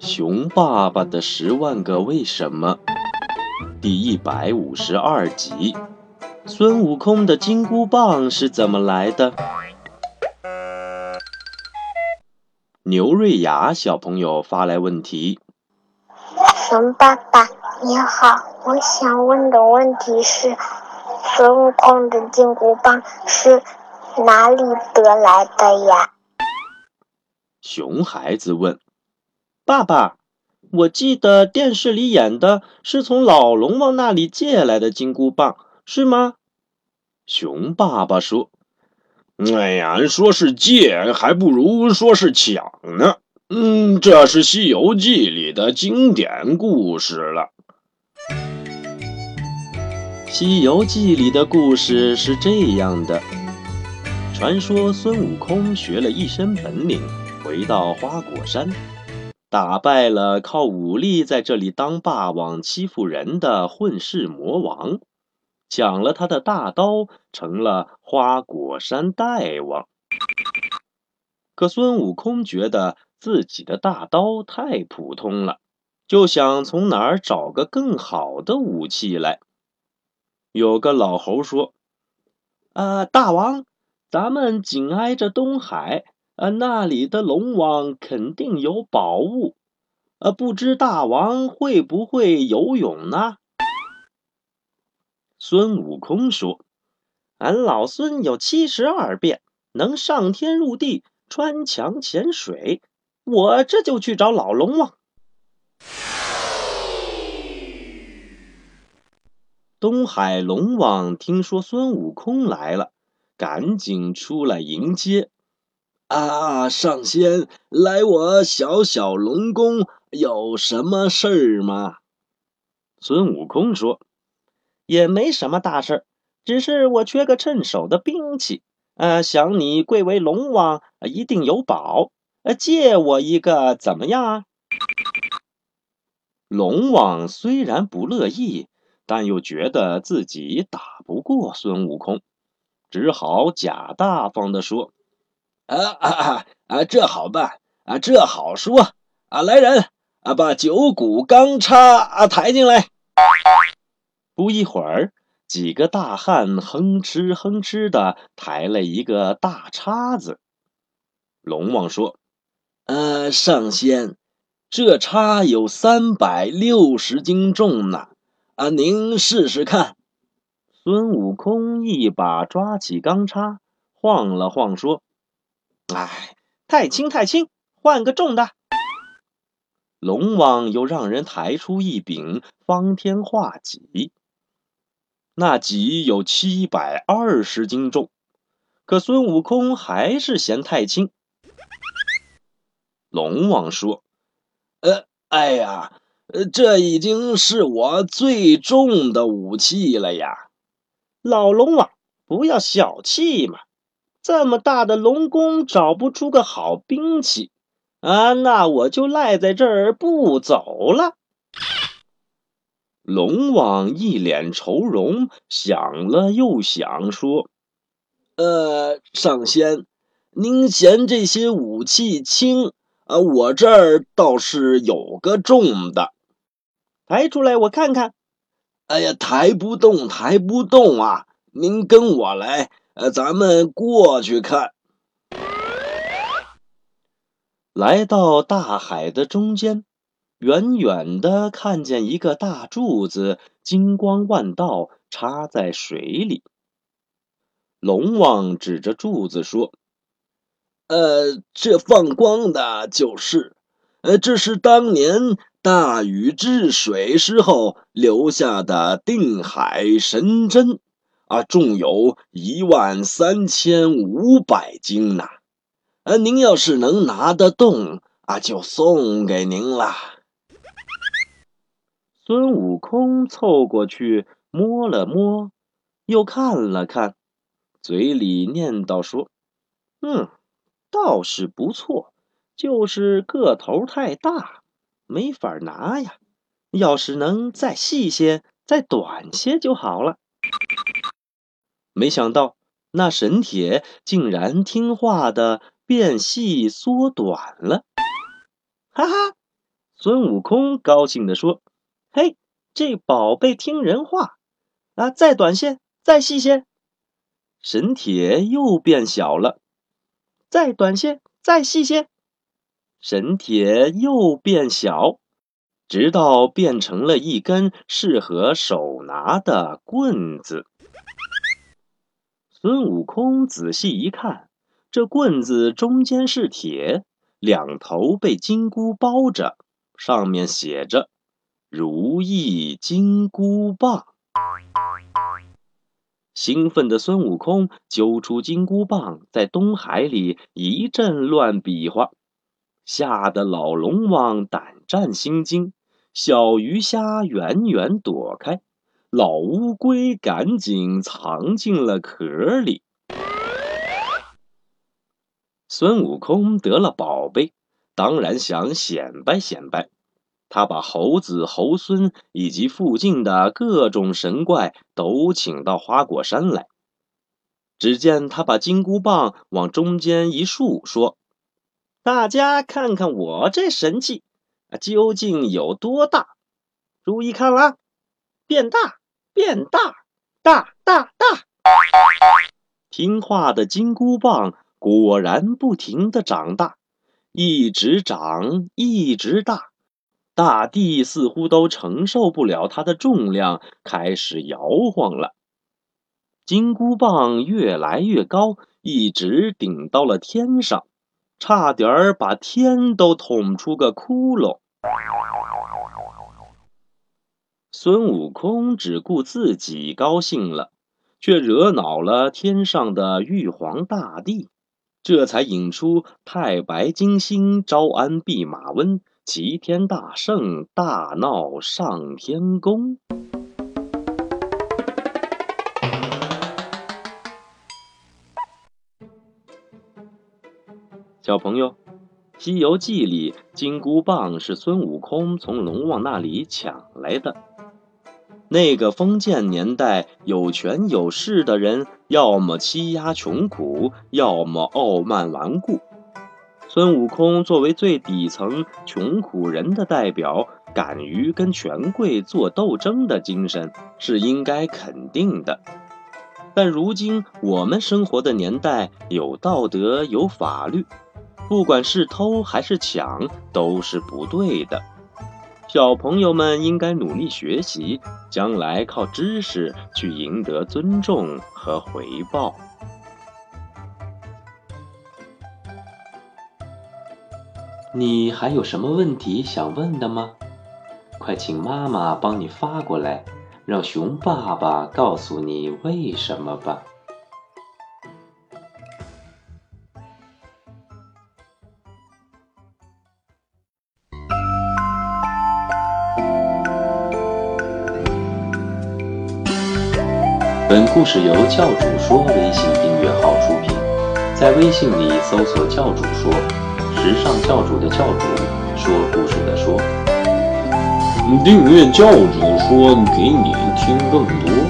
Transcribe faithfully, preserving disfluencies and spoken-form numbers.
熊爸爸的十万个为什么第一百五十二集，孙悟空的金箍棒是怎么来的？牛瑞雅小朋友发来问题： 熊爸爸你好，我想问的问题是，孙悟空的金箍棒是哪里得来的呀？ 熊孩子问：爸爸，我记得电视里演的是从老龙王那里借来的金箍棒，是吗？熊爸爸说： 哎呀，说是借还不如说是抢呢。嗯，这是《西游记》里的经典故事了。 《西游记》里的故事是这样的：传说孙悟空学了一身本领，回到花果山，打败了靠武力在这里当霸王欺负人的混世魔王，抢了他的大刀，成了花果山大王。可孙悟空觉得自己的大刀太普通了，就想从哪儿找个更好的武器来。有个老猴说：呃，大王，咱们紧挨着东海，呃，那里的龙王肯定有宝物，呃，不知大王会不会游泳呢？孙悟空说：俺老孙有七十二变，能上天入地，穿墙潜水，我这就去找老龙王。东海龙王听说孙悟空来了，赶紧出来迎接。 啊，上仙，来我小小龙宫有什么事儿吗？ 孙悟空说：也没什么大事，只是我缺个趁手的兵器，呃，想你贵为龙王，一定有宝，呃，借我一个怎么样啊？龙王虽然不乐意，但又觉得自己打不过孙悟空，只好假大方地说： 啊啊啊！这好办啊，这好说啊！来人啊，把九股钢叉啊抬进来。 不一会儿，几个大汉哼哧哼哧的抬了一个大叉子。龙王说： 呃，上仙，这叉有三百六十斤重呢，啊，您试试看。 孙悟空一把抓起钢叉，晃了晃说：哎，太轻太轻，换个重的。龙王又让人抬出一柄方天画戟，那戟有七百二十斤重，可孙悟空还是嫌太轻。龙王说： 呃，哎呀，呃，这已经是我最重的武器了呀。 老龙王，不要小气嘛，这么大的龙宫找不出个好兵器啊，那我就赖在这儿不走了。龙王一脸愁容，想了又想，说： 呃，上仙，您嫌这些武器轻啊，我这儿倒是有个重的， 抬出来我看看。 哎呀，抬不动，抬不动啊！您跟我来，呃，咱们过去看。 来到大海的中间，远远的看见一个大柱子，金光万道，插在水里。龙王指着柱子说： 呃，这放光的就是，呃，这是当年大禹治水时候留下的定海神针啊，重有一万三千五百斤呐。呃，您要是能拿得动啊，就送给您了。 孙悟空凑过去摸了摸，又看了看，嘴里念叨说：嗯，倒是不错，就是个头太大，没法拿呀。要是能再细些，再短些就好了。没想到那神铁竟然听话的变细缩短了。哈哈， 孙悟空高兴地说：嘿，这宝贝听人话啊！再短些，再细些。神铁又变小了，再短些，再细些。神铁又变小，直到变成了一根适合手拿的棍子。孙悟空仔细一看，这棍子中间是铁，两头被金箍包着，上面写着如意金箍棒。兴奋的孙悟空揪出金箍棒，在东海里一阵乱比划，吓得老龙王胆战心惊，小鱼虾远远躲开，老乌龟赶紧藏进了壳里。孙悟空得了宝贝，当然想显摆显摆。他把猴子、猴孙以及附近的各种神怪都请到花果山来。只见他把金箍棒往中间一竖，说：大家看看我这神器究竟有多大，注意看啦，变大，变大，大大大。听话的金箍棒果然不停地长大，一直长，一直大。大地似乎都承受不了它的重量，开始摇晃了。金箍棒越来越高，一直顶到了天上，差点儿把天都捅出个窟窿。孙悟空只顾自己高兴了，却惹恼了天上的玉皇大帝，这才引出太白金星、招安弼马温、齐天大圣大闹上天宫。小朋友，《西游记》里金箍棒是孙悟空从龙王那里抢来的。那个封建年代，有权有势的人要么欺压穷苦，要么傲慢顽固。孙悟空作为最底层穷苦人的代表，敢于跟权贵做斗争的精神是应该肯定的。但如今我们生活的年代，有道德有法律，不管是偷还是抢都是不对的。小朋友们应该努力学习，将来靠知识去赢得尊重和回报。你还有什么问题想问的吗？快请妈妈帮你发过来，让熊爸爸告诉你为什么吧。本故事由教主说微信订阅号出品，在微信里搜索教主说，时尚教主的教主，说故事的说。 订阅教主说，给你听更多。